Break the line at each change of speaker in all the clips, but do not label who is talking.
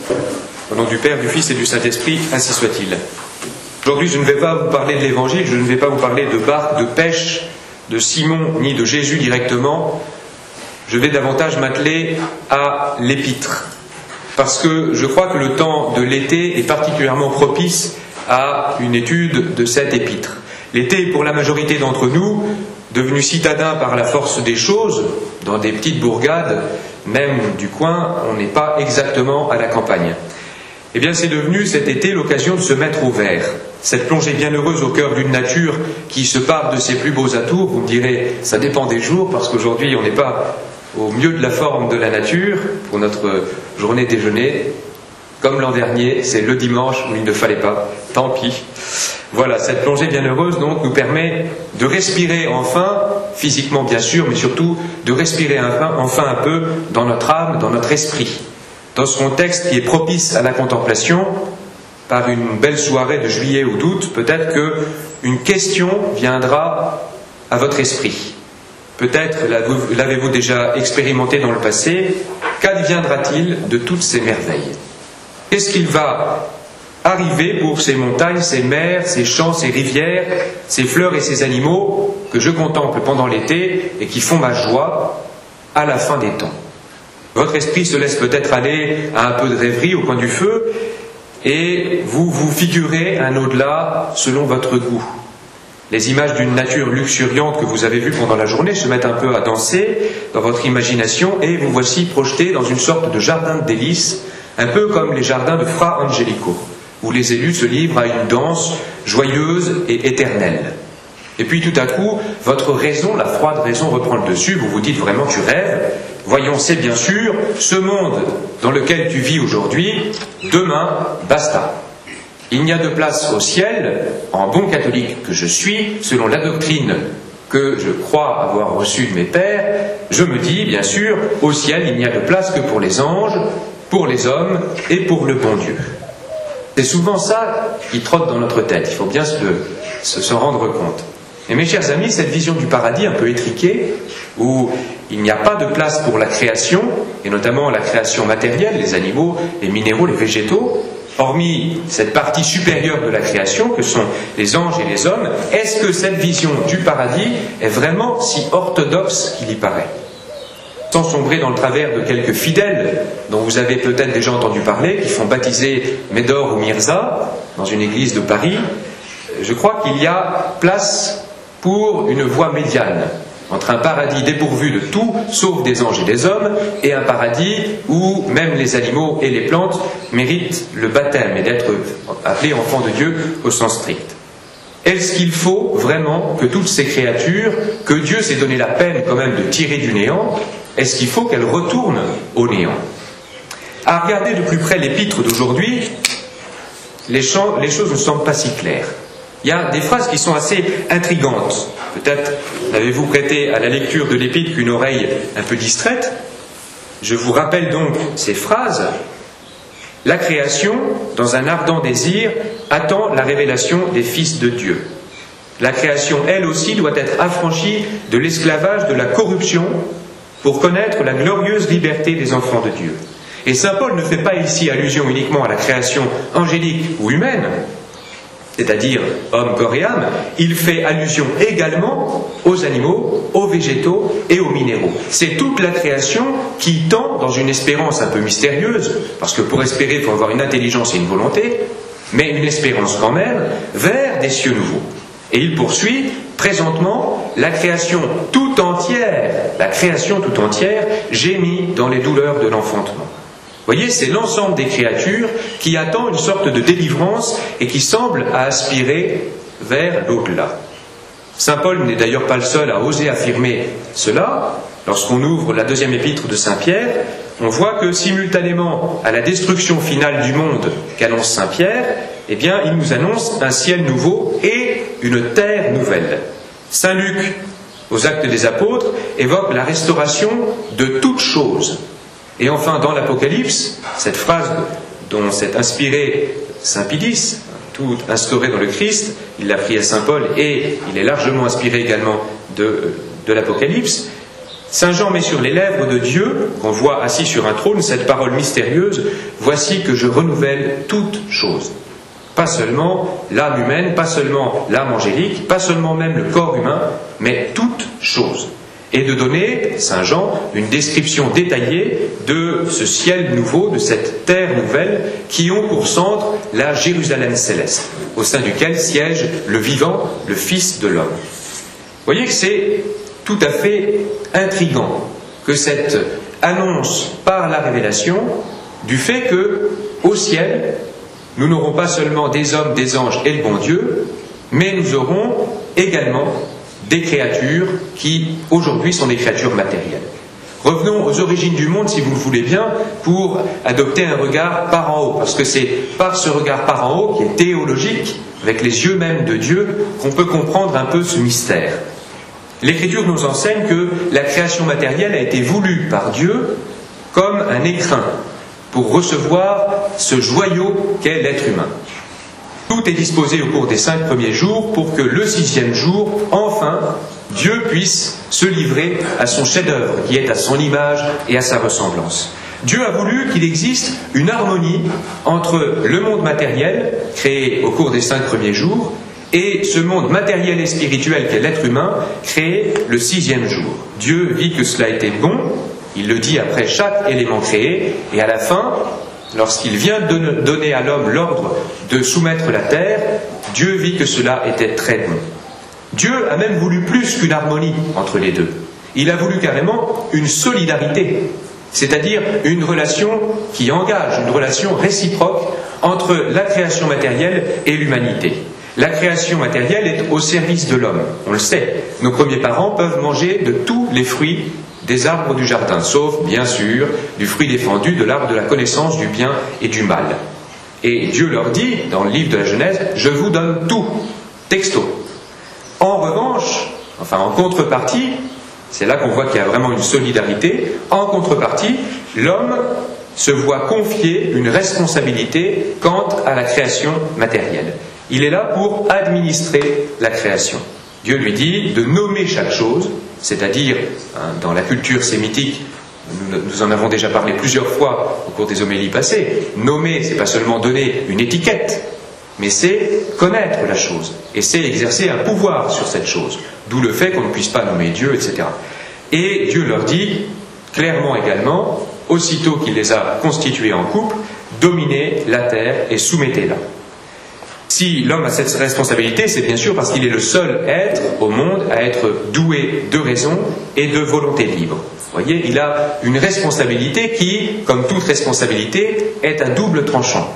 Au nom du Père, du Fils et du Saint-Esprit, ainsi soit-il. Aujourd'hui, je ne vais pas vous parler de l'Évangile, je ne vais pas vous parler de barque, de pêche, de Simon, ni de Jésus directement. Je vais davantage m'atteler à l'Épître. Parce que je crois que le temps de l'été est particulièrement propice à une étude de cette Épître. L'été est pour la majorité d'entre nous devenu citadin par la force des choses, dans des petites bourgades, même du coin, on n'est pas exactement à la campagne. Eh bien, c'est devenu cet été l'occasion de se mettre au vert. Cette plongée bienheureuse au cœur d'une nature qui se pare de ses plus beaux atours. Vous me direz, ça dépend des jours, parce qu'aujourd'hui, on n'est pas au mieux de la forme de la nature pour notre journée déjeuner. Comme l'an dernier, c'est le dimanche où il ne fallait pas. Tant pis. Voilà, cette plongée bienheureuse donc nous permet de respirer enfin, physiquement bien sûr, mais surtout de respirer enfin un peu dans notre âme, dans notre esprit. Dans ce contexte qui est propice à la contemplation, par une belle soirée de juillet ou d'août, peut-être qu'une question viendra à votre esprit. Peut-être l'avez-vous déjà expérimenté dans le passé. Qu'adviendra-t-il de toutes ces merveilles ? Qu'est-ce qu'il va arriver pour ces montagnes, ces mers, ces champs, ces rivières, ces fleurs et ces animaux que je contemple pendant l'été et qui font ma joie à la fin des temps ? Votre esprit se laisse peut-être aller à un peu de rêverie au coin du feu et vous vous figurez un au-delà selon votre goût. Les images d'une nature luxuriante que vous avez vues pendant la journée se mettent un peu à danser dans votre imagination et vous voici projeté dans une sorte de jardin de délices, un peu comme les jardins de Fra Angelico, où les élus se livrent à une danse joyeuse et éternelle. Et puis tout à coup, votre raison, la froide raison reprend le dessus, vous vous dites vraiment tu rêves. Voyons, c'est bien sûr ce monde dans lequel tu vis aujourd'hui, demain, basta. Il n'y a de place au ciel, en bon catholique que je suis, selon la doctrine que je crois avoir reçue de mes pères, je me dis, bien sûr, au ciel il n'y a de place que pour les anges, pour les hommes et pour le bon Dieu. C'est souvent ça qui trotte dans notre tête, il faut bien s'en rendre compte. Et mes chers amis, cette vision du paradis un peu étriquée, où il n'y a pas de place pour la création, et notamment la création matérielle, les animaux, les minéraux, les végétaux, hormis cette partie supérieure de la création que sont les anges et les hommes, est-ce que cette vision du paradis est vraiment si orthodoxe qu'il y paraît ? Sans sombrer dans le travers de quelques fidèles dont vous avez peut-être déjà entendu parler, qui font baptiser Médor ou Mirza dans une église de Paris, je crois qu'il y a place pour une voie médiane entre un paradis dépourvu de tout, sauf des anges et des hommes, et un paradis où même les animaux et les plantes méritent le baptême et d'être appelés enfants de Dieu au sens strict. Est-ce qu'il faut vraiment que toutes ces créatures, que Dieu s'est donné la peine quand même de tirer du néant, est-ce qu'il faut qu'elles retournent au néant ? À regarder de plus près l'épître d'aujourd'hui, les choses ne semblent pas si claires. Il y a des phrases qui sont assez intrigantes. Peut-être n'avez-vous prêté à la lecture de l'épître qu'une oreille un peu distraite. Je vous rappelle donc ces phrases. La création, dans un ardent désir, attend la révélation des fils de Dieu. La création, elle aussi, doit être affranchie de l'esclavage de la corruption pour connaître la glorieuse liberté des enfants de Dieu. Et saint Paul ne fait pas ici allusion uniquement à la création angélique ou humaine, c'est-à-dire homme, corps et âme, il fait allusion également aux animaux, aux végétaux et aux minéraux. C'est toute la création qui tend, dans une espérance un peu mystérieuse, parce que pour espérer, il faut avoir une intelligence et une volonté, mais une espérance quand même, vers des cieux nouveaux. Et il poursuit, présentement, la création tout entière gémit dans les douleurs de l'enfantement. Vous voyez, c'est l'ensemble des créatures qui attend une sorte de délivrance et qui semble aspirer vers l'au-delà. Saint Paul n'est d'ailleurs pas le seul à oser affirmer cela. Lorsqu'on ouvre la deuxième épître de Saint Pierre, on voit que simultanément à la destruction finale du monde qu'annonce Saint Pierre, eh bien, il nous annonce un ciel nouveau et une terre nouvelle. Saint Luc, aux Actes des Apôtres, évoque la restauration de toutes choses. Et enfin, dans l'Apocalypse, cette phrase dont s'est inspiré Saint Pidis, tout instauré dans le Christ, il l'a pris à Saint Paul et il est largement inspiré également de l'Apocalypse, Saint Jean met sur les lèvres de Dieu, qu'on voit assis sur un trône, cette parole mystérieuse, « Voici que je renouvelle toutes choses ». Pas seulement l'âme humaine, pas seulement l'âme angélique, pas seulement même le corps humain, mais toutes choses. Et de donner, Saint Jean, une description détaillée de ce ciel nouveau, de cette terre nouvelle, qui ont pour centre la Jérusalem céleste, au sein duquel siège le vivant, le Fils de l'homme. Vous voyez que c'est tout à fait intrigant que cette annonce par la révélation du fait que, au ciel, nous n'aurons pas seulement des hommes, des anges et le bon Dieu, mais nous aurons également des créatures qui, aujourd'hui, sont des créatures matérielles. Revenons aux origines du monde, si vous le voulez bien, pour adopter un regard par en haut, parce que c'est par ce regard par en haut, qui est théologique, avec les yeux même de Dieu, qu'on peut comprendre un peu ce mystère. L'Écriture nous enseigne que la création matérielle a été voulue par Dieu comme un écrin pour recevoir ce joyau qu'est l'être humain. Tout est disposé au cours des 5 premiers jours pour que le 6e jour, enfin, Dieu puisse se livrer à son chef-d'œuvre, qui est à son image et à sa ressemblance. Dieu a voulu qu'il existe une harmonie entre le monde matériel, créé au cours des 5 premiers jours, et ce monde matériel et spirituel qu'est l'être humain, créé le 6e jour. Dieu vit que cela était bon, il le dit après chaque élément créé, et à la fin, lorsqu'il vient de donner à l'homme l'ordre de soumettre la terre, Dieu vit que cela était très bon. Dieu a même voulu plus qu'une harmonie entre les deux. Il a voulu carrément une solidarité, c'est-à-dire une relation qui engage, une relation réciproque entre la création matérielle et l'humanité. La création matérielle est au service de l'homme, on le sait. Nos premiers parents peuvent manger de tous les fruits des arbres du jardin, sauf, bien sûr, du fruit défendu de l'arbre de la connaissance du bien et du mal. Et Dieu leur dit, dans le livre de la Genèse, « Je vous donne tout, texto ». En revanche, enfin en contrepartie, c'est là qu'on voit qu'il y a vraiment une solidarité, en contrepartie, l'homme se voit confier une responsabilité quant à la création matérielle. Il est là pour administrer la création. Dieu lui dit de nommer chaque chose, c'est-à-dire, dans la culture sémitique, nous en avons déjà parlé plusieurs fois au cours des homélies passées, nommer, c'est pas seulement donner une étiquette, mais c'est connaître la chose, et c'est exercer un pouvoir sur cette chose, d'où le fait qu'on ne puisse pas nommer Dieu, etc. Et Dieu leur dit, clairement également, aussitôt qu'il les a constitués en couple, dominez la terre et soumettez-la. Si l'homme a cette responsabilité, c'est bien sûr parce qu'il est le seul être au monde à être doué de raison et de volonté libre. Vous voyez, il a une responsabilité qui, comme toute responsabilité, est à double tranchant.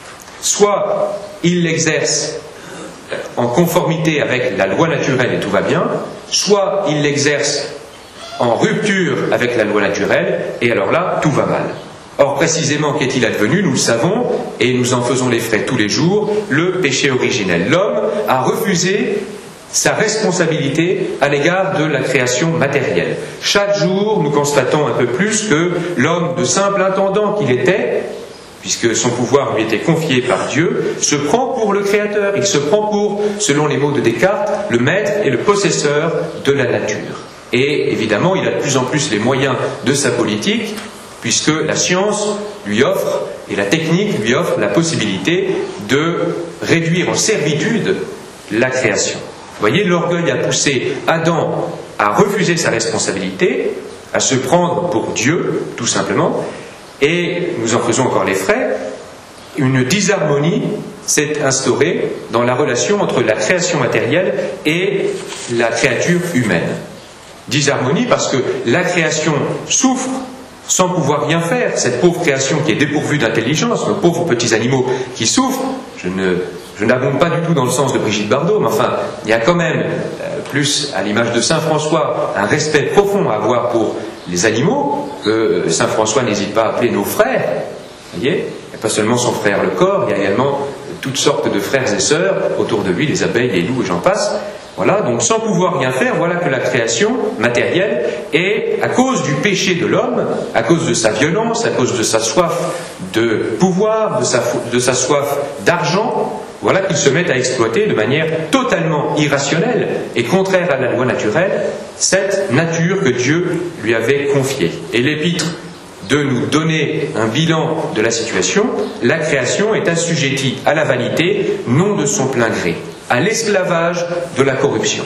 Soit il l'exerce en conformité avec la loi naturelle et tout va bien, soit il l'exerce en rupture avec la loi naturelle et alors là, tout va mal. Or, précisément, qu'est-il advenu? Nous le savons, et nous en faisons les frais tous les jours, le péché originel. L'homme a refusé sa responsabilité à l'égard de la création matérielle. Chaque jour, nous constatons un peu plus que l'homme, de simple intendant qu'il était, puisque son pouvoir lui était confié par Dieu, se prend pour le Créateur. Il se prend pour, selon les mots de Descartes, le maître et le possesseur de la nature. Et évidemment, il a de plus en plus les moyens de sa politique, puisque la science lui offre, et la technique lui offre la possibilité de réduire en servitude la création. Vous voyez, l'orgueil a poussé Adam à refuser sa responsabilité, à se prendre pour Dieu, tout simplement, et nous en faisons encore les frais. Une disharmonie s'est instaurée dans la relation entre la création matérielle et la créature humaine. Disharmonie parce que la création souffre sans pouvoir rien faire, cette pauvre création qui est dépourvue d'intelligence, nos pauvres petits animaux qui souffrent. Je n'abonde pas du tout dans le sens de Brigitte Bardot, mais enfin, il y a quand même, plus à l'image de Saint François, un respect profond à avoir pour les animaux, que Saint François n'hésite pas à appeler nos frères. Vous voyez, il n'y a pas seulement son frère le corps, il y a également toutes sortes de frères et sœurs autour de lui, les abeilles, les loups et j'en passe. Voilà, donc sans pouvoir rien faire, voilà que la création matérielle est, à cause du péché de l'homme, à cause de sa violence, à cause de sa soif de pouvoir, de sa soif d'argent, voilà qu'il se met à exploiter de manière totalement irrationnelle et contraire à la loi naturelle cette nature que Dieu lui avait confiée. Et l'épître de nous donner un bilan de la situation, la création est assujettie à la vanité, non de son plein gré, à l'esclavage de la corruption.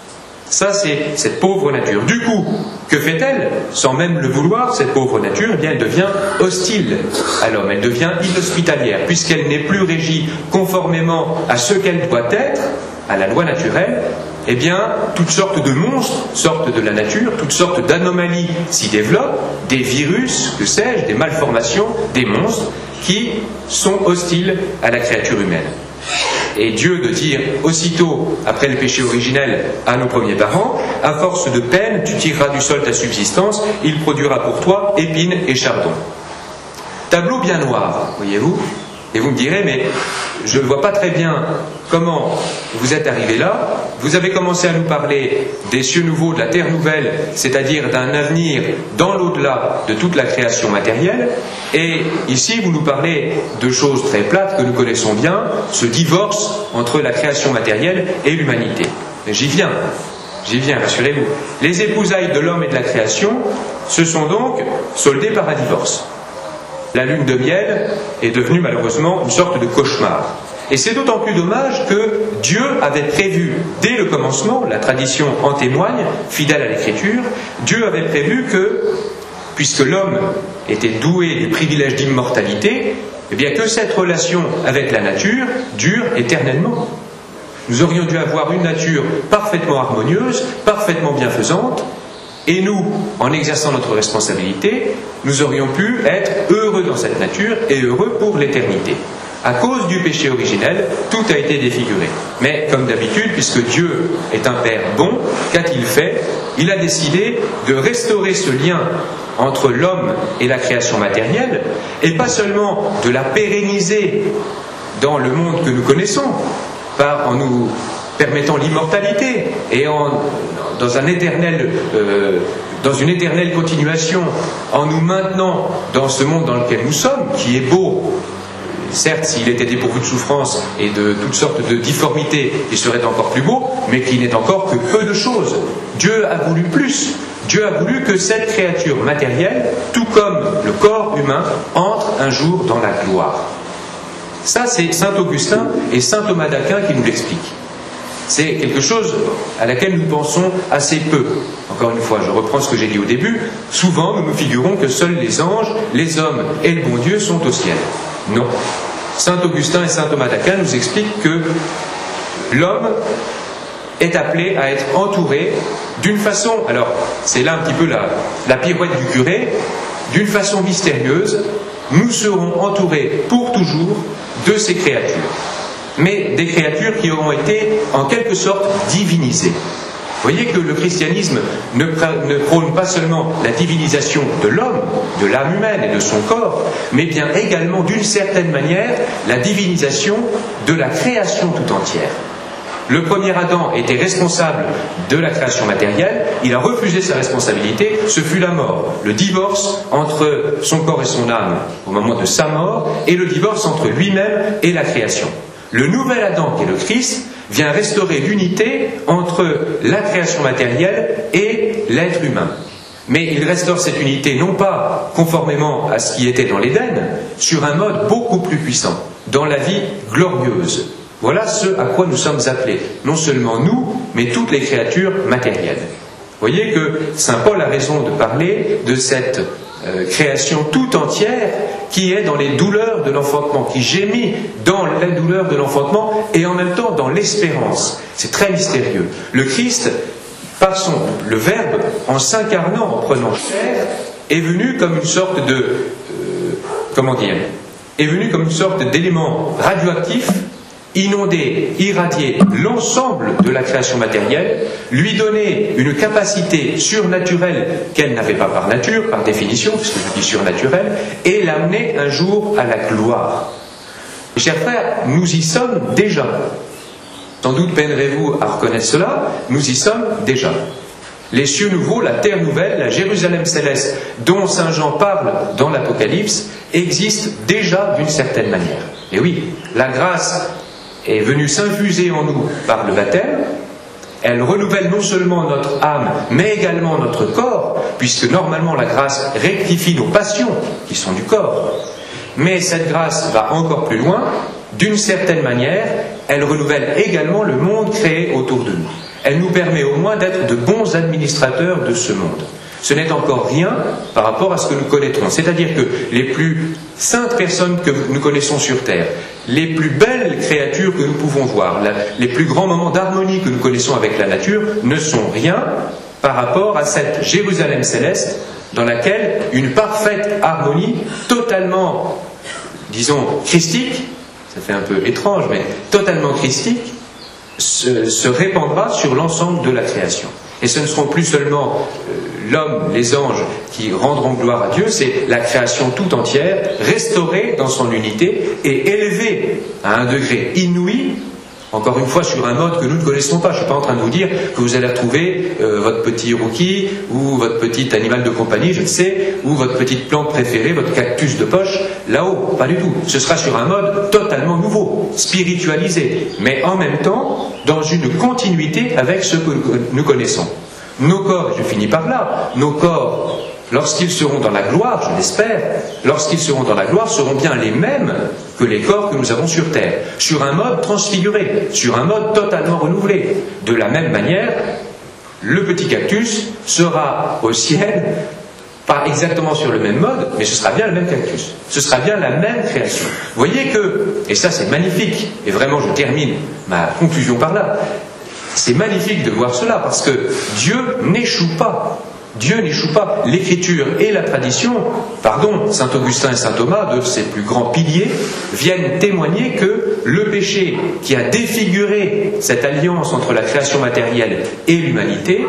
Ça, c'est cette pauvre nature. Du coup, que fait-elle? Sans même le vouloir, cette pauvre nature, eh bien, elle devient hostile à l'homme, elle devient inhospitalière, puisqu'elle n'est plus régie conformément à ce qu'elle doit être, à la loi naturelle. Eh bien, toutes sortes de monstres sortent de la nature, toutes sortes d'anomalies s'y développent, des virus, que sais-je, des malformations, des monstres qui sont hostiles à la créature humaine. Et Dieu de dire aussitôt, après le péché originel, à nos premiers parents, à force de peine, tu tireras du sol ta subsistance, il produira pour toi épines et chardons. Tableau bien noir, voyez-vous. Et vous me direz, mais je ne vois pas très bien comment vous êtes arrivé là. Vous avez commencé à nous parler des cieux nouveaux, de la terre nouvelle, c'est-à-dire d'un avenir dans l'au-delà de toute la création matérielle. Et ici, vous nous parlez de choses très plates que nous connaissons bien, ce divorce entre la création matérielle et l'humanité. J'y viens, rassurez-vous. Les épousailles de l'homme et de la création se sont donc soldées par un divorce. La lune de miel est devenue malheureusement une sorte de cauchemar. Et c'est d'autant plus dommage que Dieu avait prévu, dès le commencement, la tradition en témoigne, fidèle à l'Écriture, Dieu avait prévu que, puisque l'homme était doué du privilège d'immortalité, eh bien que cette relation avec la nature dure éternellement. Nous aurions dû avoir une nature parfaitement harmonieuse, parfaitement bienfaisante, et nous, en exerçant notre responsabilité, nous aurions pu être heureux dans cette nature et heureux pour l'éternité. À cause du péché originel, tout a été défiguré. Mais comme d'habitude, puisque Dieu est un Père bon, qu'a-t-il fait? Il a décidé de restaurer ce lien entre l'homme et la création matérielle, et pas seulement de la pérenniser dans le monde que nous connaissons, en nous permettant l'immortalité et dans une éternelle continuation, en nous maintenant dans ce monde dans lequel nous sommes, qui est beau. Certes, s'il était dépourvu de souffrance et de toutes sortes de difformités, il serait encore plus beau, mais qui n'est encore que peu de choses. Dieu a voulu plus. Dieu a voulu que cette créature matérielle, tout comme le corps humain, entre un jour dans la gloire. Ça, c'est saint Augustin et saint Thomas d'Aquin qui nous l'expliquent. C'est quelque chose à laquelle nous pensons assez peu. Encore une fois, je reprends ce que j'ai dit au début. Souvent, nous nous figurons que seuls les anges, les hommes et le bon Dieu sont au ciel. Non. Saint Augustin et saint Thomas d'Aquin nous expliquent que l'homme est appelé à être entouré d'une façon, alors c'est là un petit peu la pirouette du curé, d'une façon mystérieuse, nous serons entourés pour toujours de ces créatures. Mais des créatures qui auront été en quelque sorte divinisées. Vous voyez que le christianisme ne prône pas seulement la divinisation de l'homme, de l'âme humaine et de son corps, mais bien également d'une certaine manière la divinisation de la création tout entière. Le premier Adam était responsable de la création matérielle, il a refusé sa responsabilité, ce fut la mort, le divorce entre son corps et son âme au moment de sa mort, et le divorce entre lui-même et la création. Le nouvel Adam, qui est le Christ, vient restaurer l'unité entre la création matérielle et l'être humain. Mais il restaure cette unité non pas conformément à ce qui était dans l'Éden, sur un mode beaucoup plus puissant, dans la vie glorieuse. Voilà ce à quoi nous sommes appelés, non seulement nous, mais toutes les créatures matérielles. Vous voyez que saint Paul a raison de parler de cette création tout entière qui est dans les douleurs de l'enfantement, qui gémit dans la douleur de l'enfantement et en même temps dans l'espérance. C'est très mystérieux. Le Christ, le Verbe, en s'incarnant, en prenant chair, est venu comme une sorte d'élément radioactif, inonder, irradier l'ensemble de la création matérielle, lui donner une capacité surnaturelle qu'elle n'avait pas par nature, par définition, puisque je dis surnaturelle, et l'amener un jour à la gloire. Mes chers frères, nous y sommes déjà. Sans doute peinerez-vous à reconnaître cela, nous y sommes déjà. Les cieux nouveaux, la terre nouvelle, la Jérusalem céleste, dont saint Jean parle dans l'Apocalypse, existent déjà d'une certaine manière. Et oui, la grâce est venue s'infuser en nous par le baptême, elle renouvelle non seulement notre âme, mais également notre corps, puisque normalement la grâce rectifie nos passions, qui sont du corps. Mais cette grâce va encore plus loin. D'une certaine manière, elle renouvelle également le monde créé autour de nous. Elle nous permet au moins d'être de bons administrateurs de ce monde. Ce n'est encore rien par rapport à ce que nous connaîtrons. C'est-à-dire que les plus saintes personnes que nous connaissons sur Terre, les plus belles créatures que nous pouvons voir, les plus grands moments d'harmonie que nous connaissons avec la nature ne sont rien par rapport à cette Jérusalem céleste dans laquelle une parfaite harmonie totalement, disons, christique, ça fait un peu étrange, mais totalement christique, se répandra sur l'ensemble de la création. Et ce ne seront plus seulement l'homme, les anges qui rendront gloire à Dieu, c'est la création tout entière, restaurée dans son unité et élevée à un degré inouï, encore une fois sur un mode que nous ne connaissons pas. Je ne suis pas en train de vous dire que vous allez retrouver votre petit rookie ou votre petit animal de compagnie, je ne sais, ou votre petite plante préférée, votre cactus de poche, là-haut, pas du tout. Ce sera sur un mode totalement nouveau, spiritualisé, mais en même temps dans une continuité avec ce que nous connaissons. Nos corps, je finis par là, nos corps, lorsqu'ils seront dans la gloire, je l'espère, lorsqu'ils seront dans la gloire, seront bien les mêmes que les corps que nous avons sur Terre, sur un mode transfiguré, sur un mode totalement renouvelé. De la même manière, le petit cactus sera au ciel, pas exactement sur le même mode, mais ce sera bien le même cactus. Ce sera bien la même création. Vous voyez que, et ça c'est magnifique, et vraiment je termine ma conclusion par là, c'est magnifique de voir cela, parce que Dieu n'échoue pas. Dieu n'échoue pas. L'Écriture et la tradition, Saint Augustin et Saint Thomas, de ses plus grands piliers, viennent témoigner que le péché qui a défiguré cette alliance entre la création matérielle et l'humanité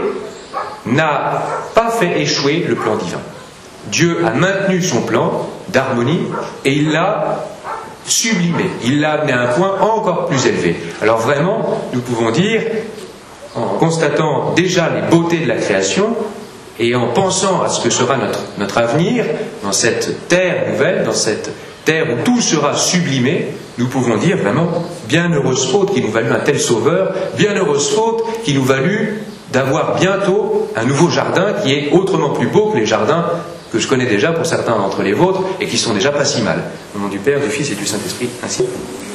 n'a pas fait échouer le plan divin. Dieu a maintenu son plan d'harmonie et il l'a sublimé, il l'a amené à un point encore plus élevé. Alors vraiment, nous pouvons dire, en constatant déjà les beautés de la création, et en pensant à ce que sera notre avenir, dans cette terre nouvelle, dans cette terre où tout sera sublimé, nous pouvons dire vraiment, bienheureuse faute qui nous valut un tel sauveur, bienheureuse faute qui nous valut d'avoir bientôt un nouveau jardin qui est autrement plus beau que les jardins que je connais déjà pour certains d'entre les vôtres et qui sont déjà pas si mal. Au nom du Père, du Fils et du Saint-Esprit, ainsi.